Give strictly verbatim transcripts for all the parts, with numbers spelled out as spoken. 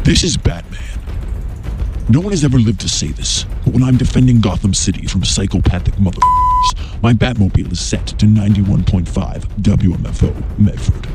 This is Batman. No one has ever lived to say this, but when I'm defending Gotham City from psychopathic motherfuckers, my Batmobile is set to ninety-one point five W M F O Medford.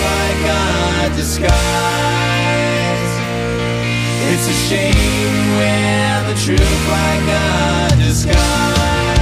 like a disguise. It's a shame when the truth like a disguise.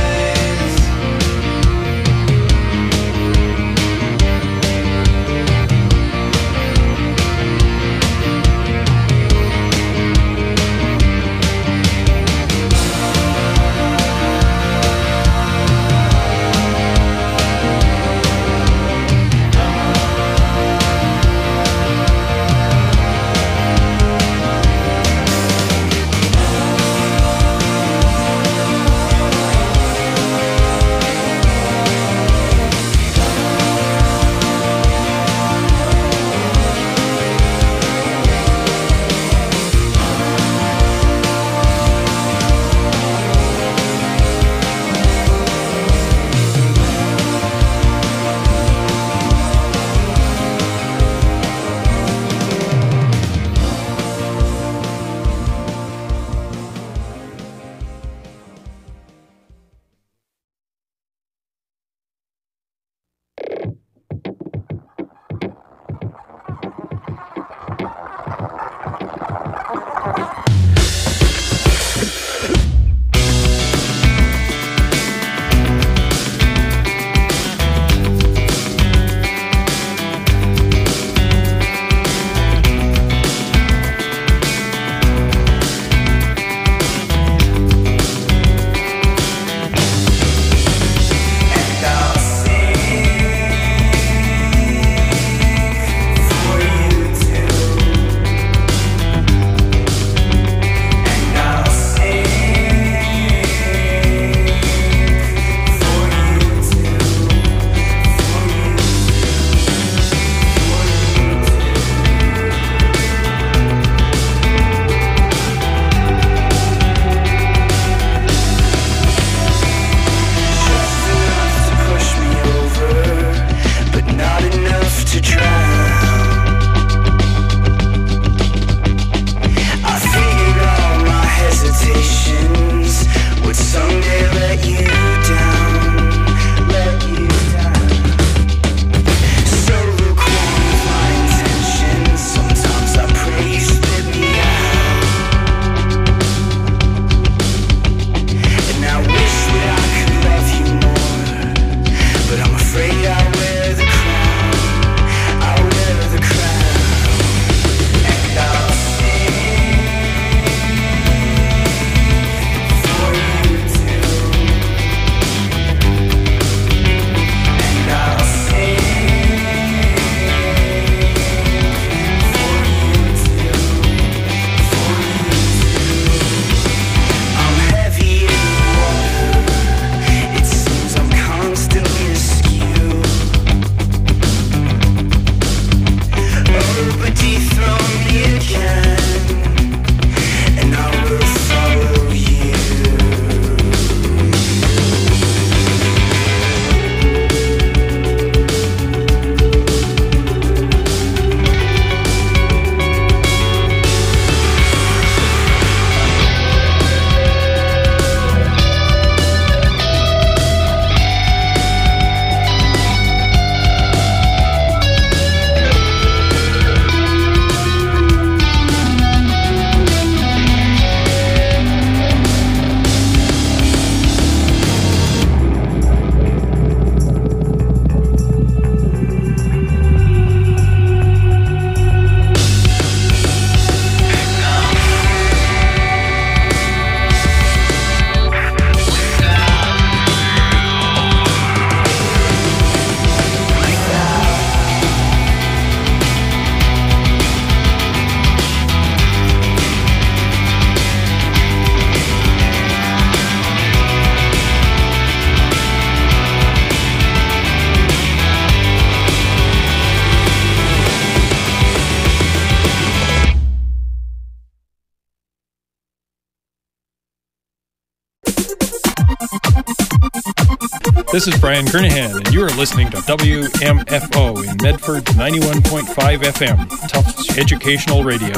This is Brian Kernahan, and you are listening to W M F O in Medford ninety-one point five F M, Tufts Educational Radio.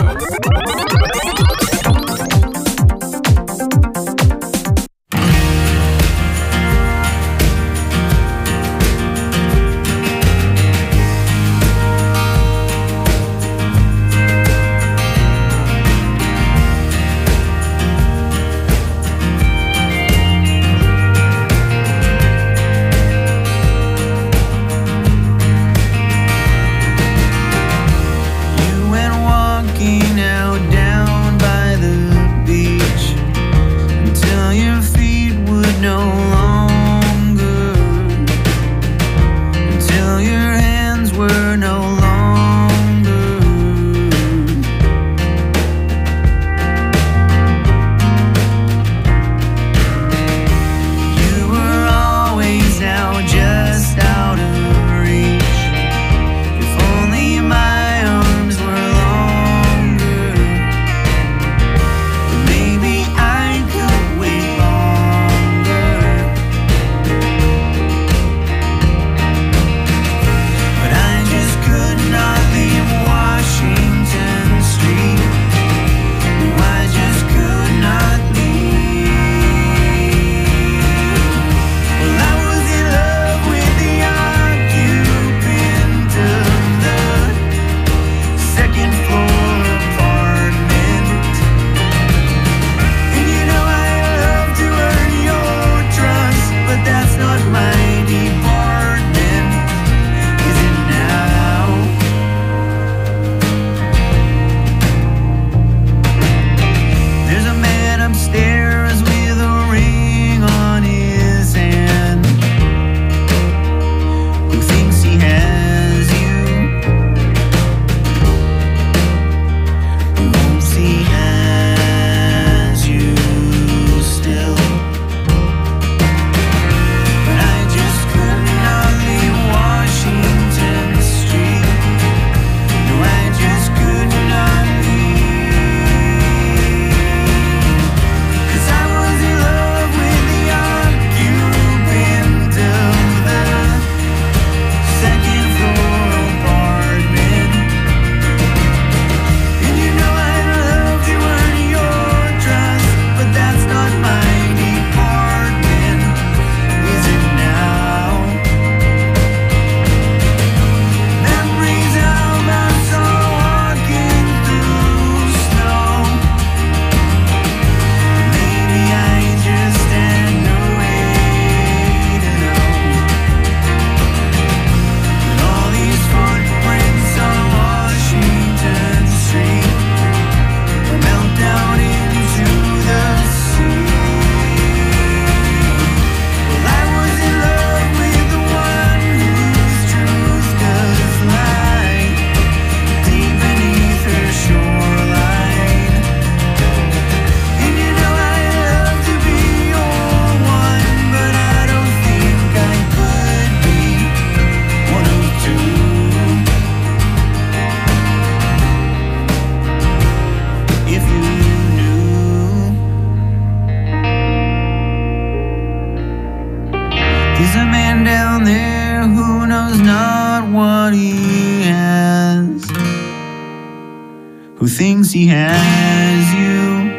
who thinks he has you.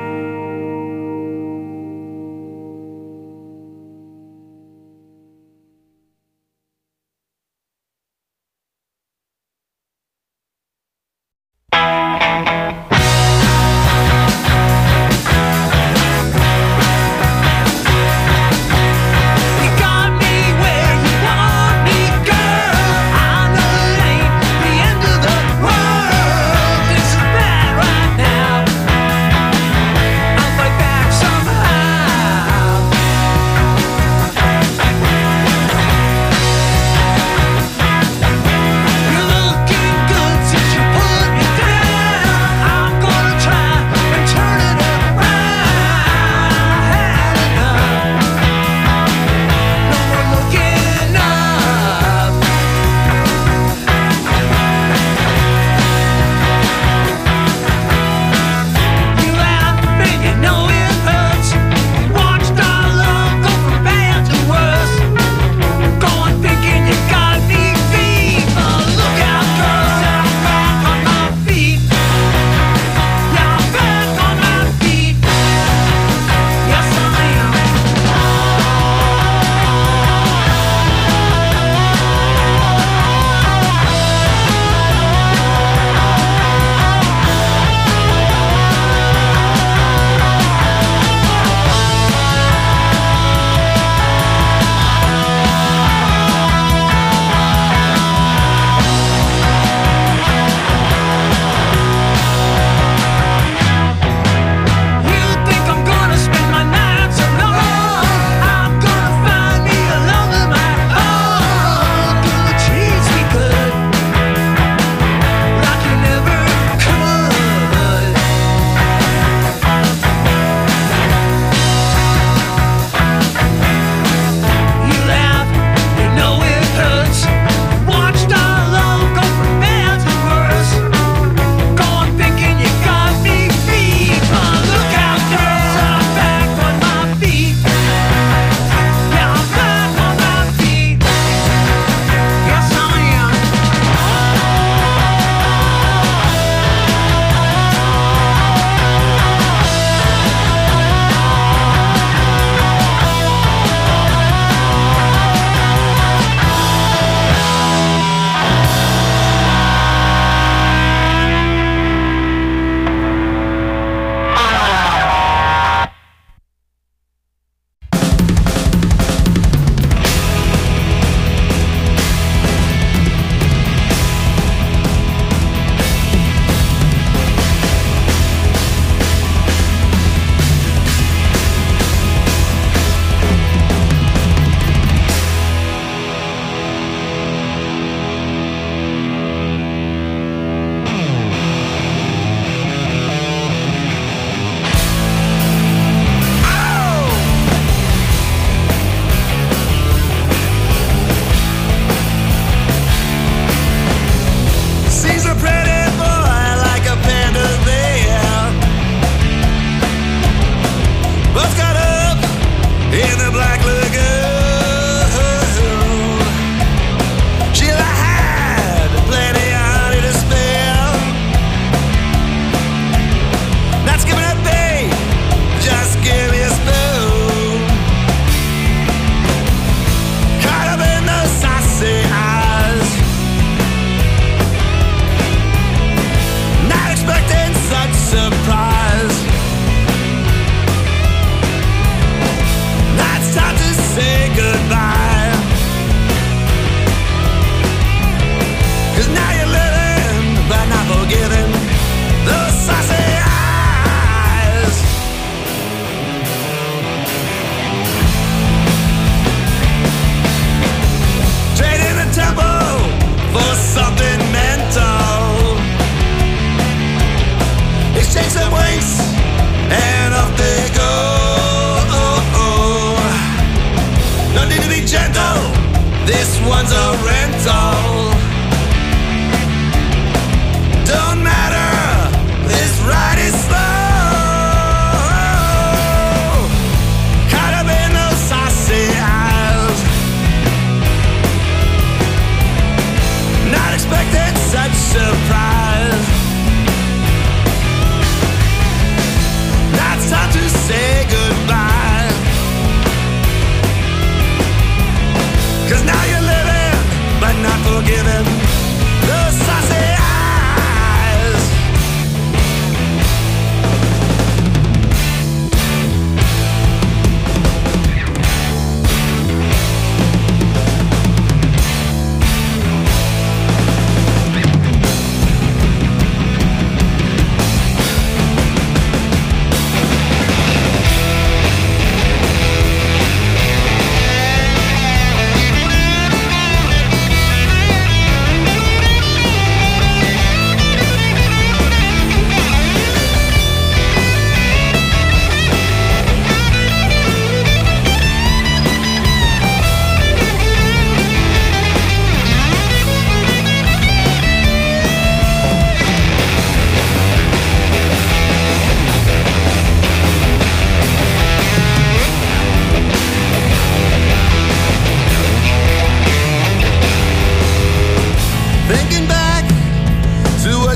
This one's a rental. Don't matter, this ride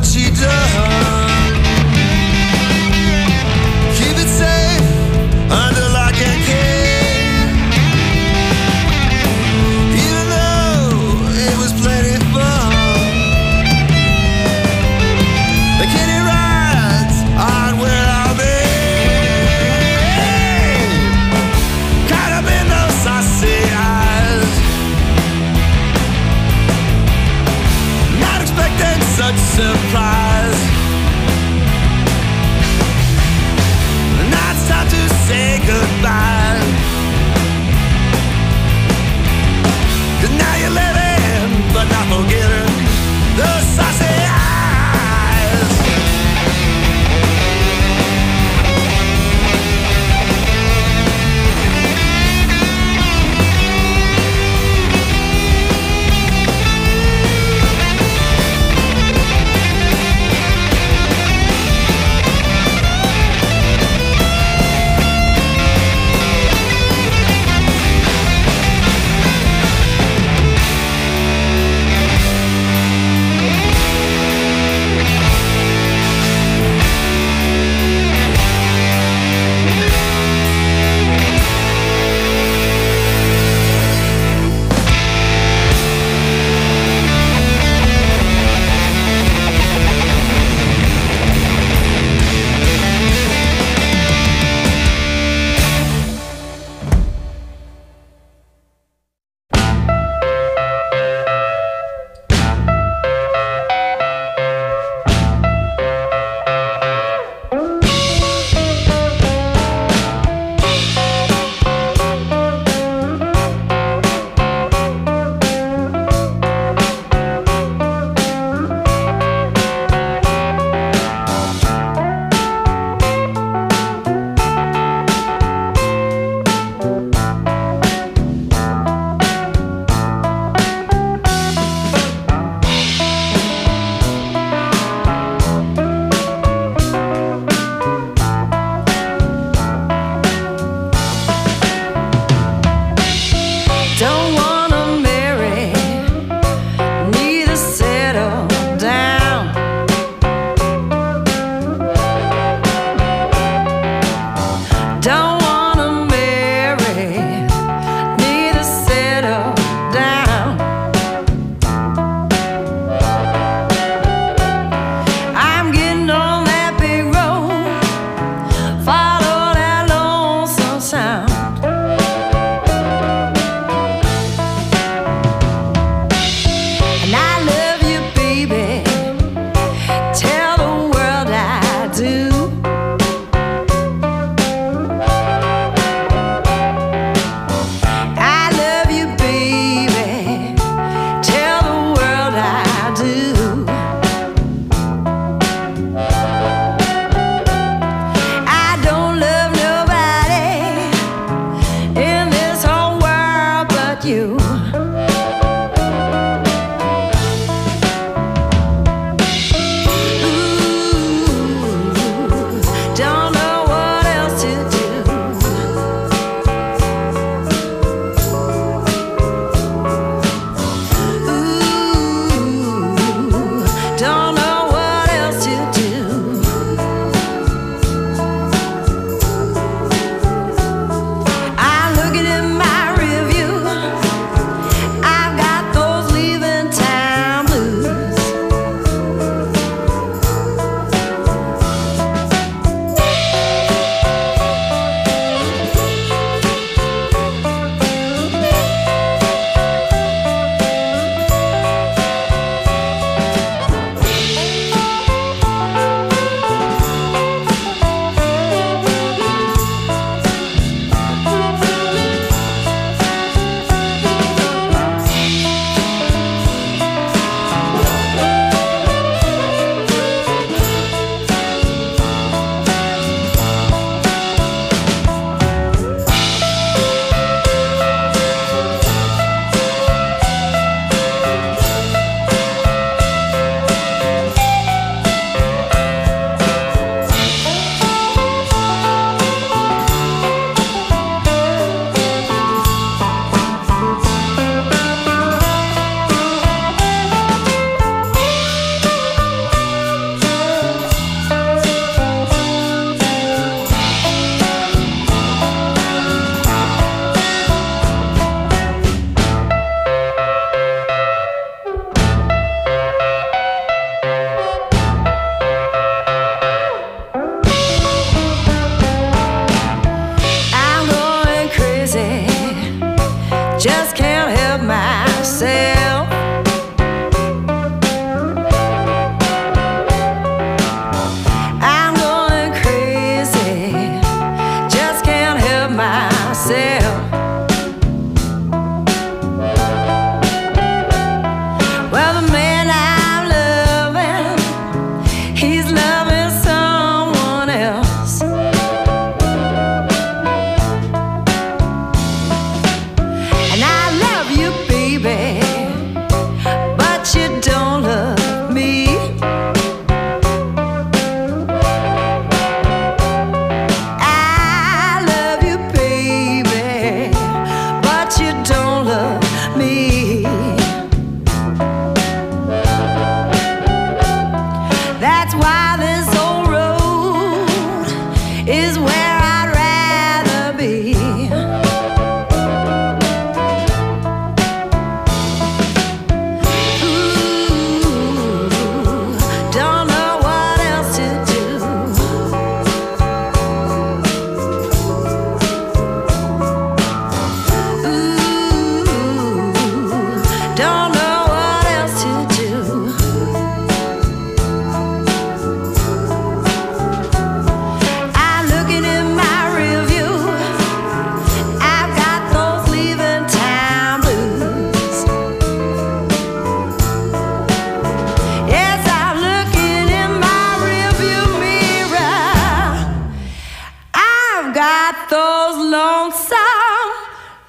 what she done. Keep it safe under lock and key. Even though it was plenty fun. The kitty rides on where I'll be. Caught up in those saucy eyes. Not expecting such surprise. Now it's time to say goodbye. 'Cause now you're living, but not forgetting those saucy eyes.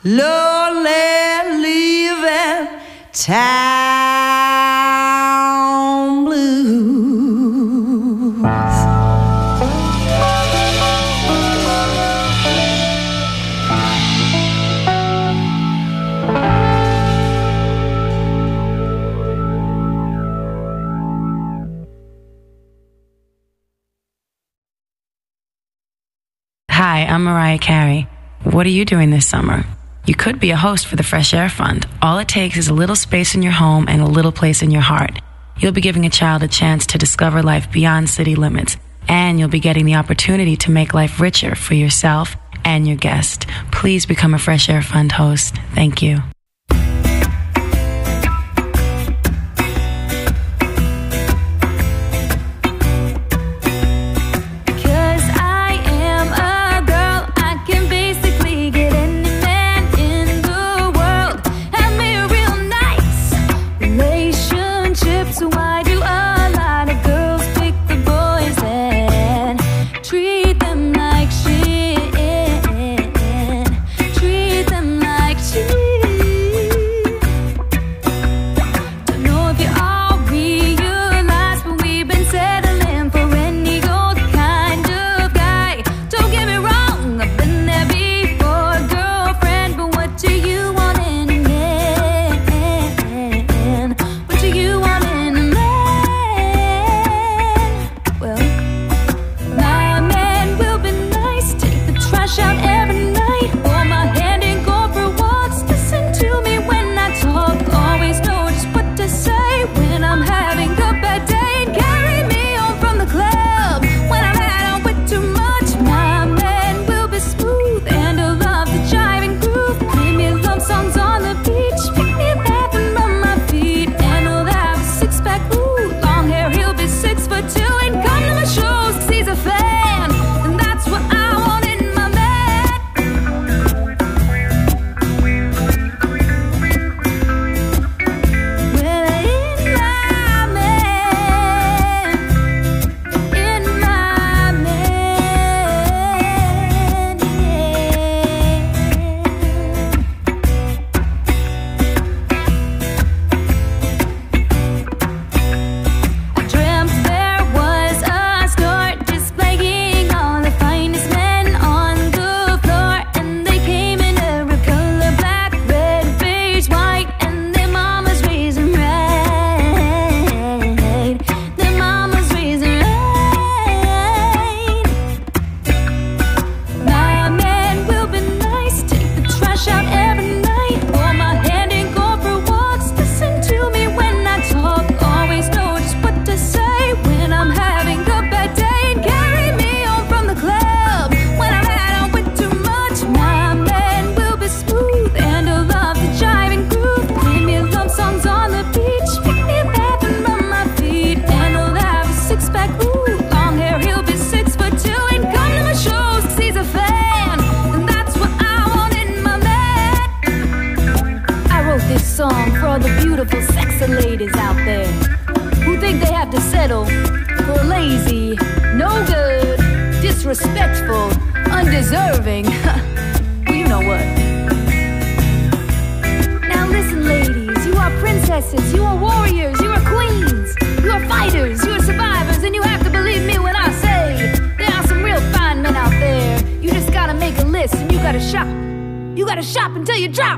lonely leaving town blues. Hi, I'm Mariah Carey. What are you doing this summer? You could be a host for the Fresh Air Fund. All it takes is a little space in your home and a little place in your heart. You'll be giving a child a chance to discover life beyond city limits, and you'll be getting the opportunity to make life richer for yourself and your guest. Please become a Fresh Air Fund host. Thank you. Disrespectful, undeserving. Well, you know what? Now listen, ladies, you are princesses, you are warriors, you are queens, you are fighters, you are survivors, and you have to believe me when I say there are some real fine men out there. You just gotta make a list and you gotta shop. You gotta shop until you drop.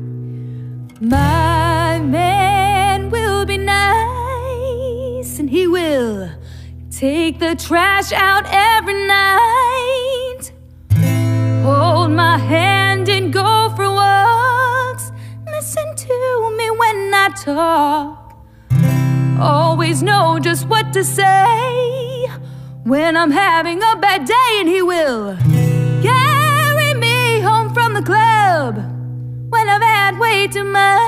My man will be nice and he will take the trash out every night. Hold my hand and go for walks. Listen to me when I talk. Always know just what to say when I'm having a bad day, and he will carry me home from the club when I've had way too much.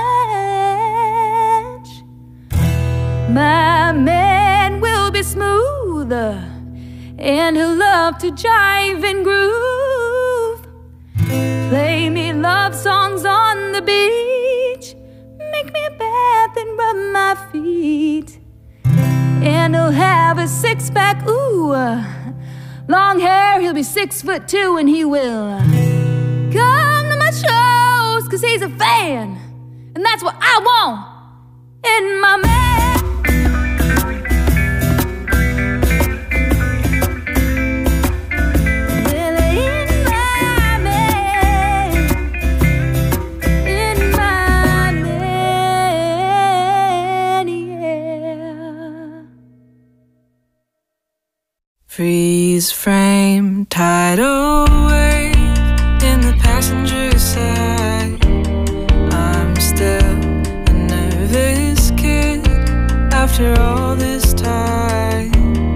My man will be smooth and he'll love to jive and groove. Play me love songs on the beach, make me a bath and rub my feet. And he'll have a six-pack, ooh, long hair, he'll be six foot two, and he will come to my shows he's a fan, and that's what I want in my man. Freeze frame, tidal wave in the passenger side. I'm still a nervous kid after all this time.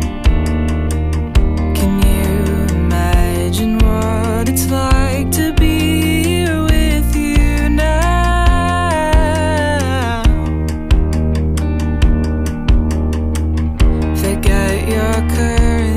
Can you imagine what it's like to be here with you now? Forget your current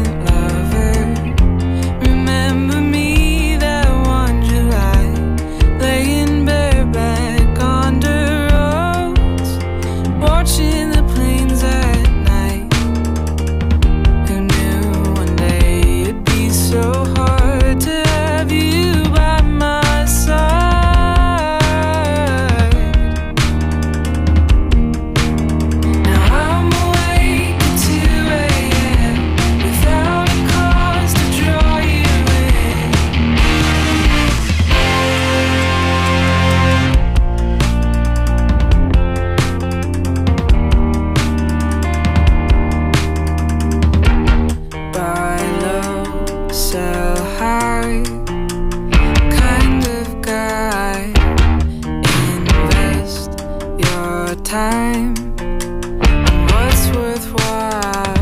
time and what's worthwhile.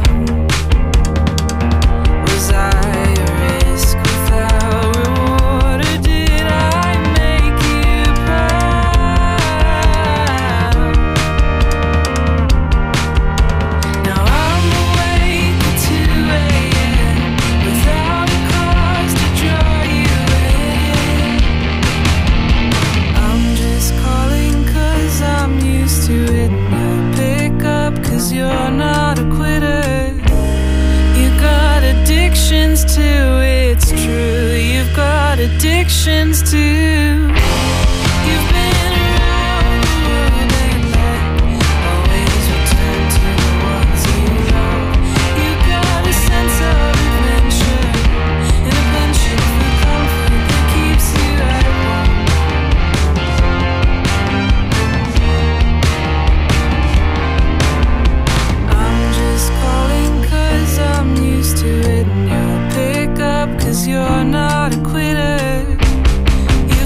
Was I a risk without reward, or did I make you proud? Now I'm awake at two a.m. without a cause to draw you in. I'm just calling 'cause I'm used to it. You'll pick up 'cause you're not a quitter. You got addictions too, it's true. You've got addictions too. You've been around the world and back, always return to the ones you love. You got a sense of adventure and a penchant for comfort that keeps you at home. I'm used to it, and you'll pick up 'cause you're not a quitter. You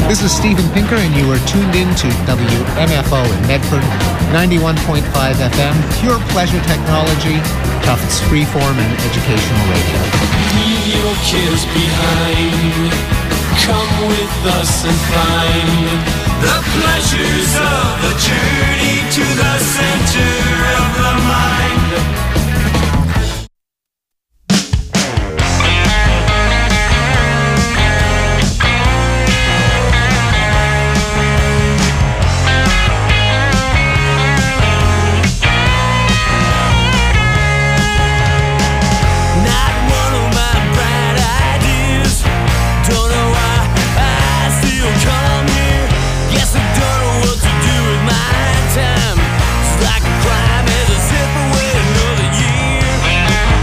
This is Steven Pinker, and you are tuned in to W M F O in Medford, ninety-one point five F M, pure pleasure technology, Tufts freeform and educational radio. Leave your kids behind. Come with us and find the pleasures of the journey to the center of the mind. Like a crime as a zip away another year.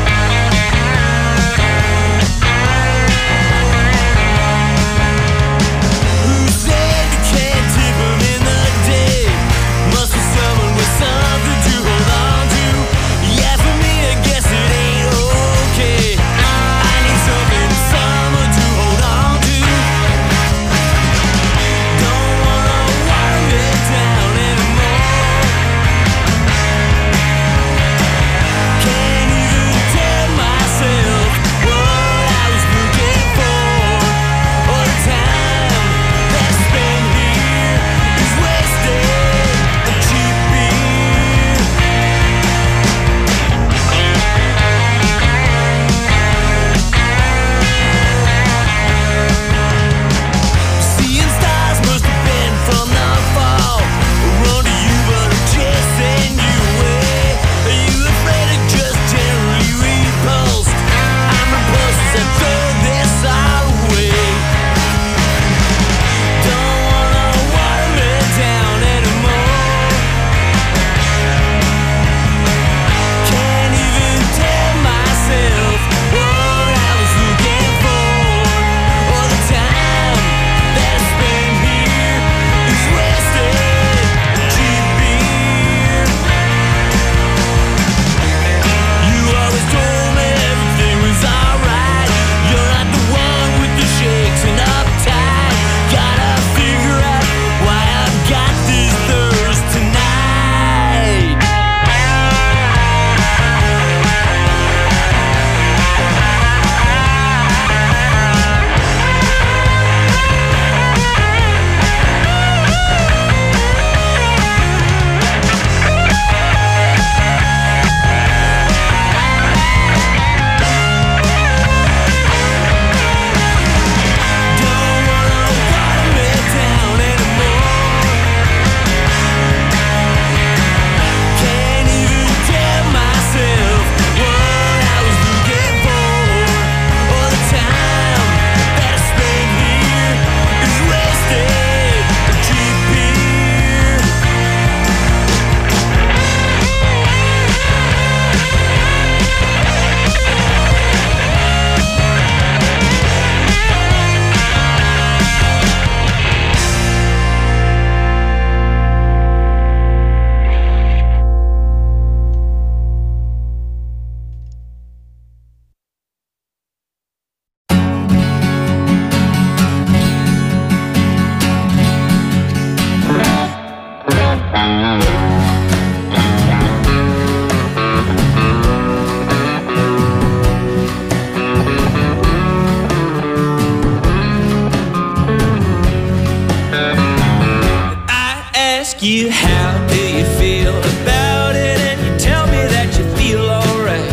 you how do you feel about it, and you tell me that you feel alright.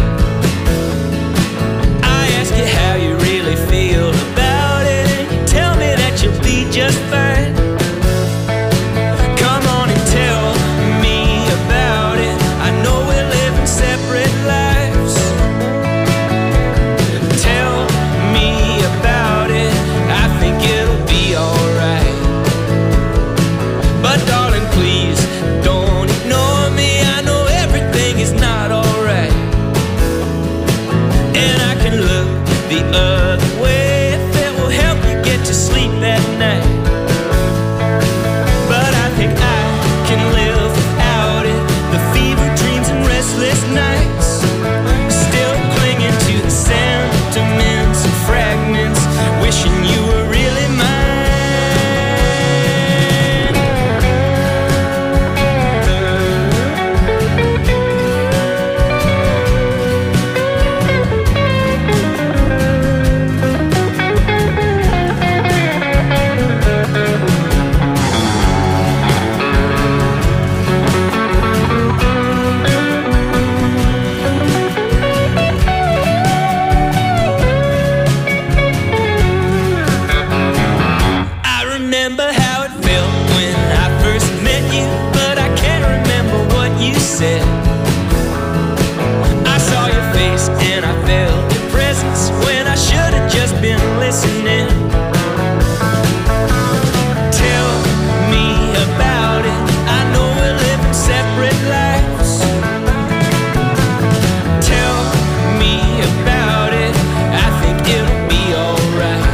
I ask you how you really feel about it, and you tell me that you'll be just fine. Come on and tell me about it. I know we're living separate lives. Tell me about it. I think it'll be alright. But darling, please don't ignore me. I know everything is not alright, and I can look the other way if it will help you get to sleep at night. remember how it felt when I first met you, but I can't remember what you said. I saw your face and I felt your presence when I should have just been listening. Tell me about it. I know we're living separate lives. Tell me about it. I think it'll be alright.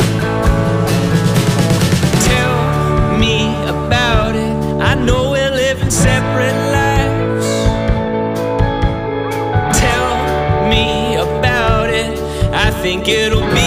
Tell me about it. I know we're living separate lives. Tell me about it. I think it'll be